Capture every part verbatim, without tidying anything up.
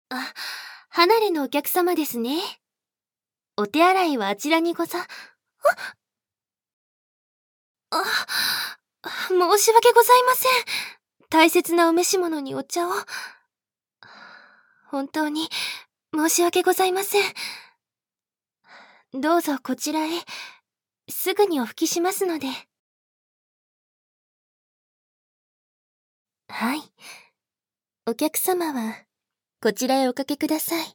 あ、離れのお客様ですね。お手洗いはあちらにござ、ああ、申し訳ございません。大切なお召し物にお茶を。本当に申し訳ございません。どうぞこちらへ。すぐにお拭きしますので。はい。お客様はこちらへおかけください。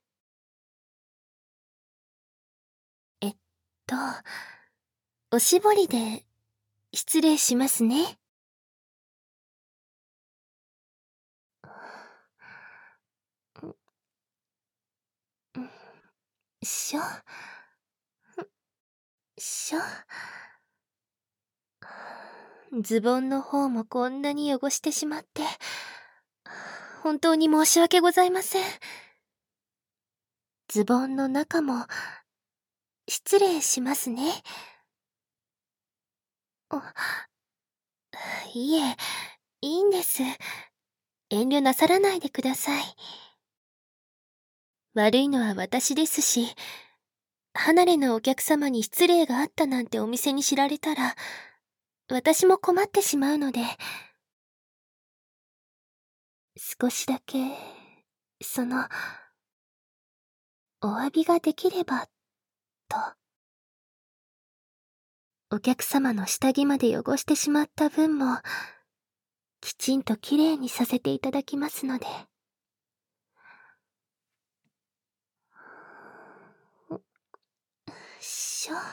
えっと、おしぼりで失礼しますね。しょ、しょ。ズボンの方もこんなに汚してしまって、本当に申し訳ございません。ズボンの中も、失礼しますね。あ、いえ、いいんです。遠慮なさらないでください。悪いのは私ですし、離れのお客様に失礼があったなんてお店に知られたら、私も困ってしまうので、少しだけ、その、お詫びができれば、と。お客様の下着まで汚してしまった分も、きちんときれいにさせていただきますので。しょ。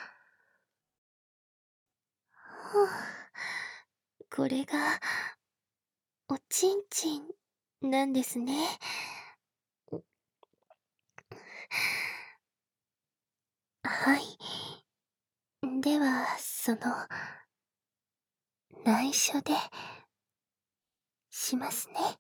これが、おちんちん、なんですね。はい。では、その、内緒で、しますね。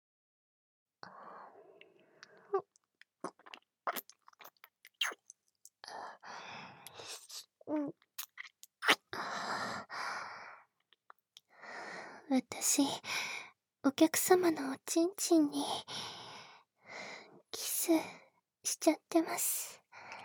私、お客様のおちんちんに、キスしちゃってます。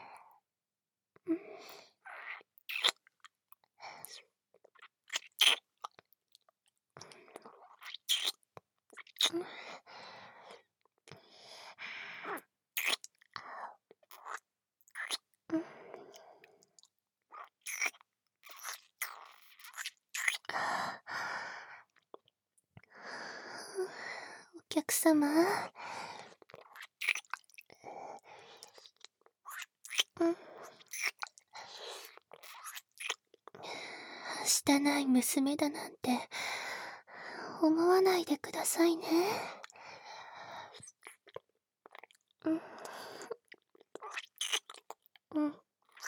お客様、はしたない娘だなんて思わないでくださいね。うんうん。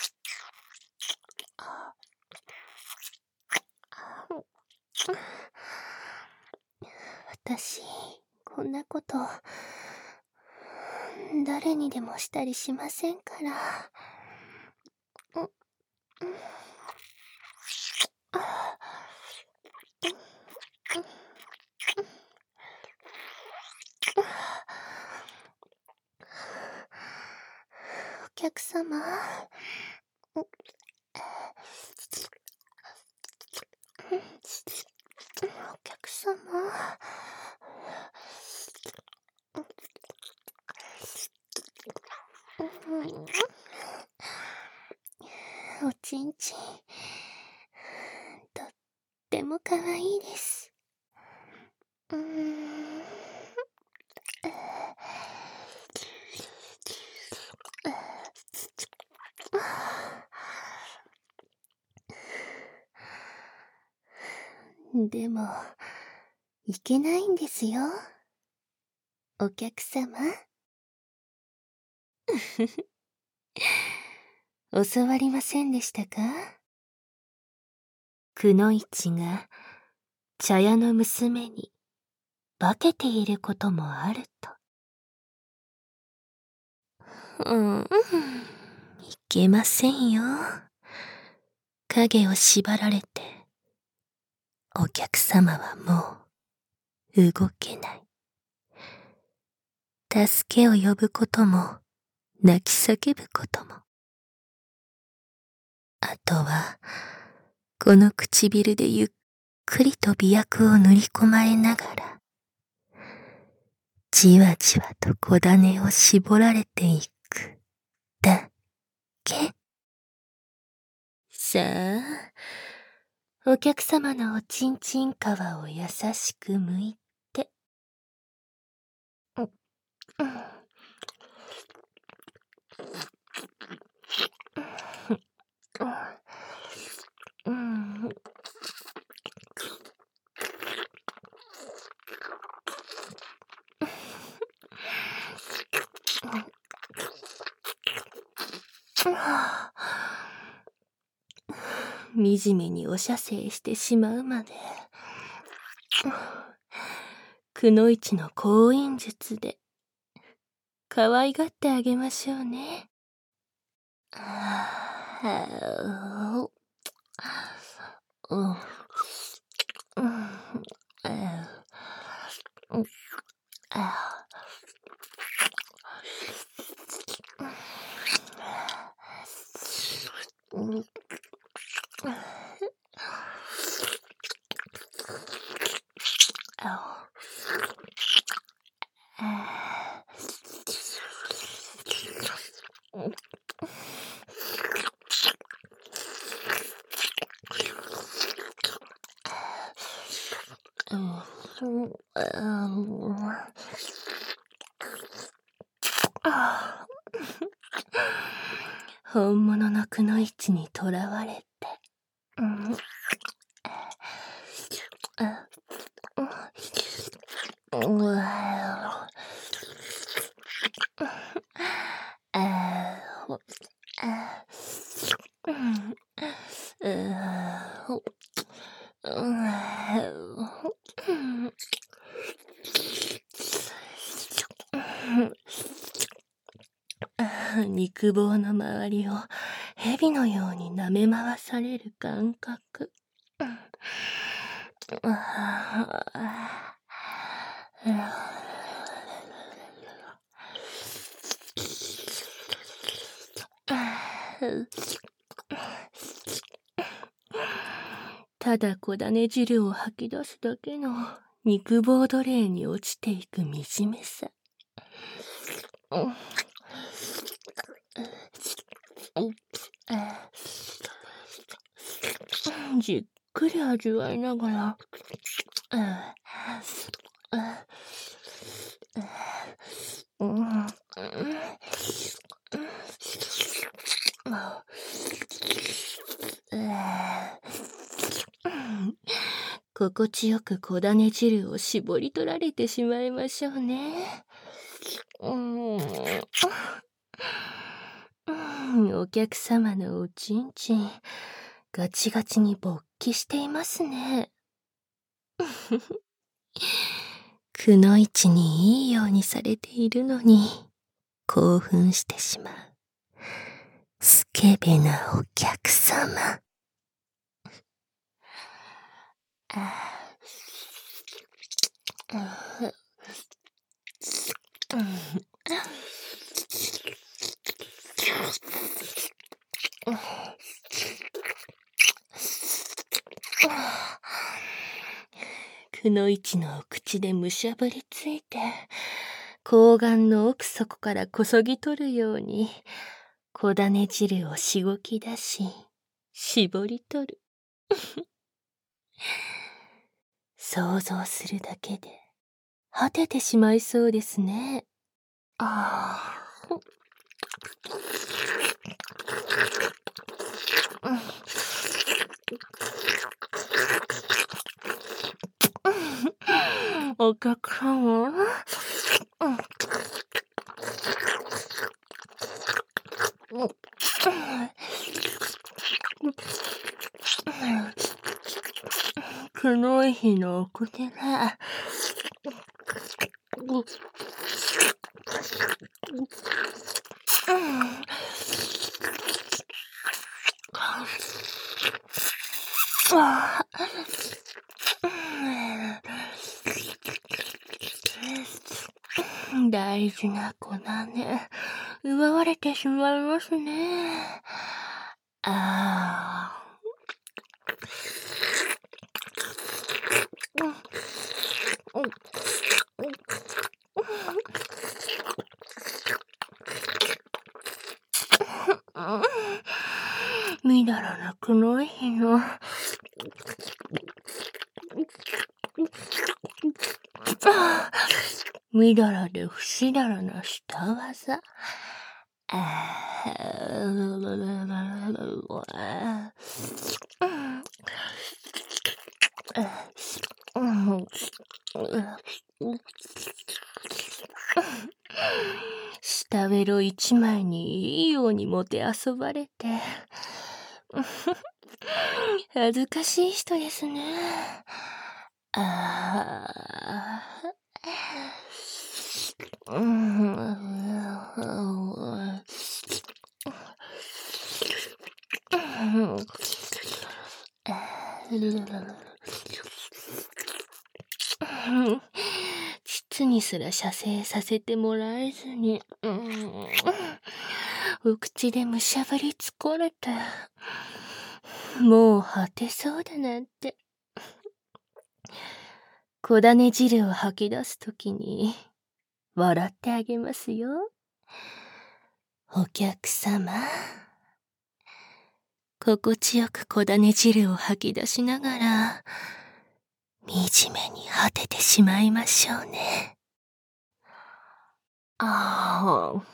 私、こんなこと、誰にでもしたりしませんから。お客様、お客様、おちんちん、とっても可愛いです。うーん。でも、いけないんですよ。お客様。教わりませんでしたか？くのいちが茶屋の娘に化けていることもあると。うん、いけませんよ。影を縛られて、お客様はもう動けない。 助けを呼ぶことも、泣き叫ぶことも。あとは、この唇でゆっくりと媚薬を塗り込まれながら、じわじわと小種を絞られていく、だけ。さあ、お客様のおちんちん皮を優しく剥いて。うん、うん、うん、惨めにお射精してしまうまで。くのいちの行員術で、可愛がってあげましょうね。本物のくのいちにとらわれて。うん肉棒の周りを蛇のように舐め回される感覚。ただ小種汁を吐き出すだけの肉棒奴隷に落ちていく惨めさ。じっくり味わいながら、心地よく小種汁を絞り取られてしまいましょうね。うんお客様のおちんちん、ガチガチに勃起していますね。くのいちにいいようにされているのに、興奮してしまう。スケベなお客様。くのいちのお口でむしゃぶりついて、睾丸の奥底からこそぎ取るように、小種汁をしごき出し、絞り取る。想像するだけで、果ててしまいそうですね。ああ。お客様、黒い日のお口で、 大事な子種、奪われてしまいますね。ああ。みだらなくのい日のみだらで不死だらなした技。あ下ベロ一枚にいいようにもてあそばれて恥ずかしい人ですね。ああ。膣にすら射精させてもらえずに、お口でむしゃぶりつこれて、もう果てそうだなんて。小種汁を吐き出すときに、笑ってあげますよ。お客様。心地よく小種汁を吐き出しながら、惨めに果ててしまいましょうね。ああ。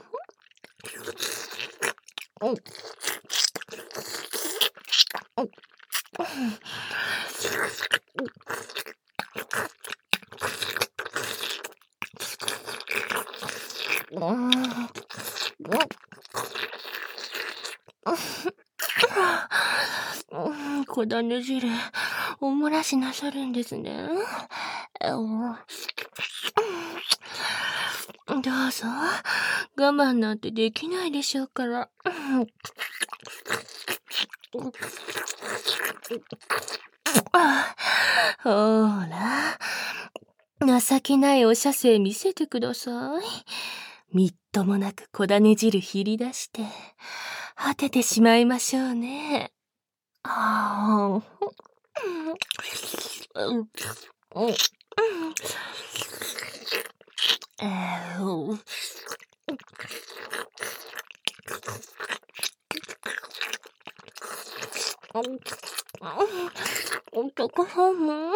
小種汁、お漏らしなさるんですね。どうぞ、我慢なんてできないでしょうから。ほら、情けないお射精見せてください。みっともなく小種汁ひり出して、果ててしまいましょうね。ああ。お客様、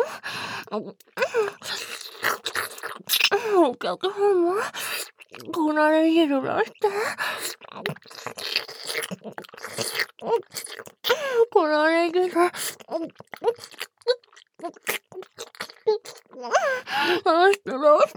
お客様、こなれ汁出して。こなれ汁。出して出して。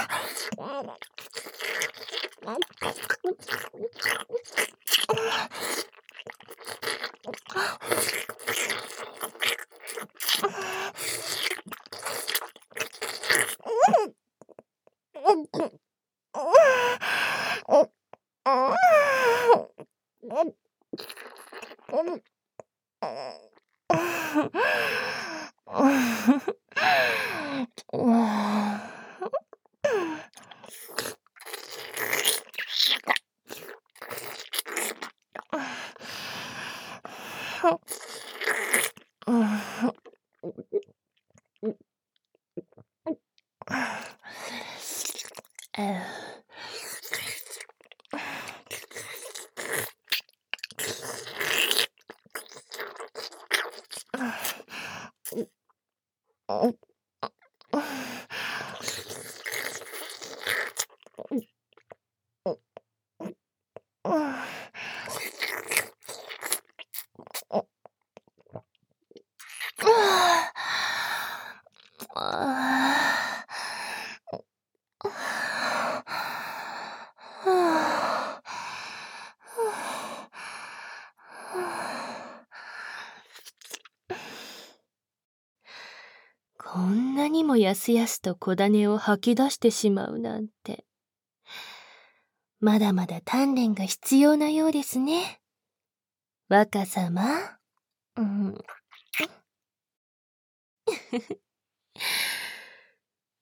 こんなにもやすやすと小種を吐き出してしまうなんて。まだまだ鍛錬が必要なようですね。若様。うん、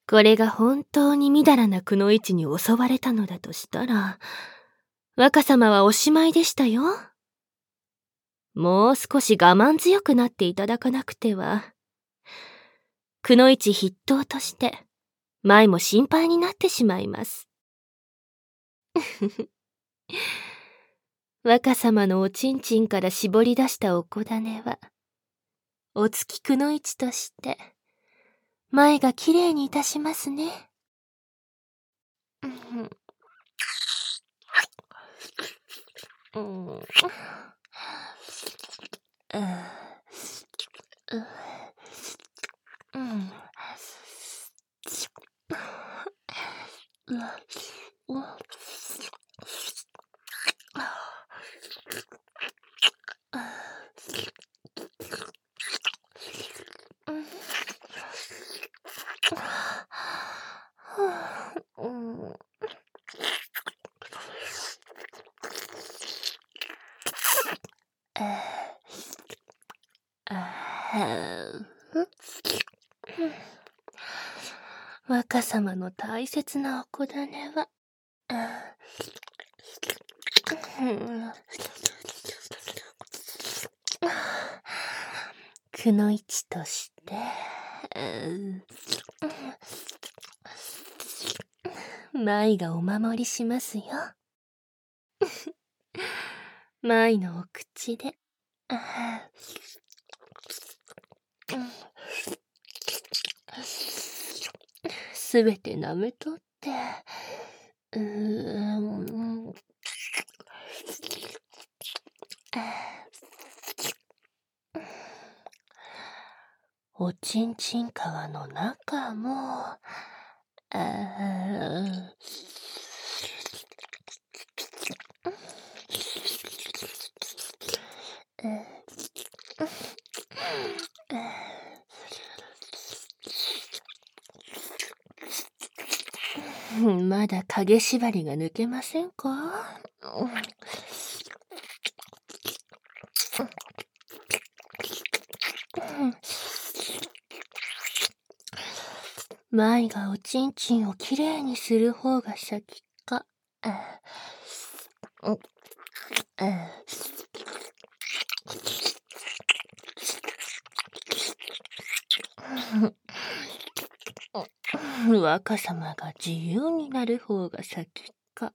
これが本当にみだらなくのいちに襲われたのだとしたら、若様はおしまいでしたよ。もう少し我慢強くなっていただかなくては。くのいち筆頭として、舞も心配になってしまいます。若様のおちんちんから絞り出したおこだねは、お月くのいちとして、舞がきれいにいたしますね。うん。うん。うん。若様の大切なおこだねは、くのいちとして、舞がお守りしますよ。舞のお口で。すべて舐めとって、うーん。おちんちん皮の中も、あーまだ影縛りが抜けませんか？舞がおちんちんをきれいにする方が先か。若様が自由になる方が先か。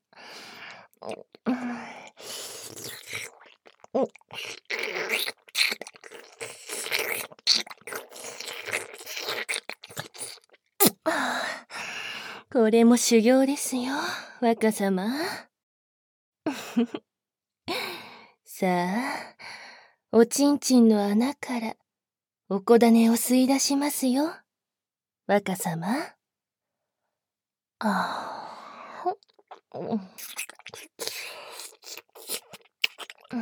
これも修行ですよ、若様。さあ、おちんちんの穴からおこだねを吸い出しますよ、若様。ああ。うん。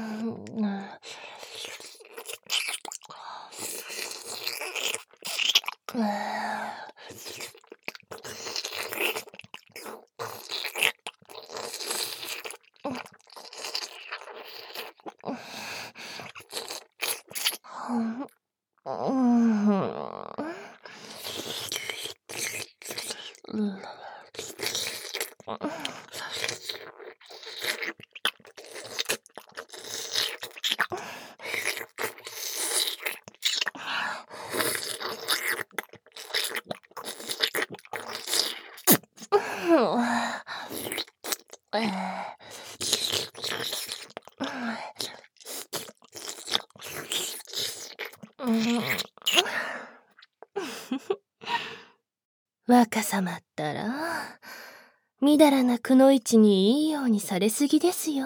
若様ったら、みだらなくのいちにいいようにされすぎですよ。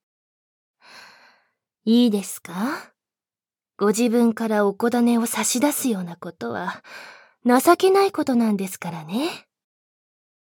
いいですか？ご自分からおこだねを差し出すようなことは、情けないことなんですからね。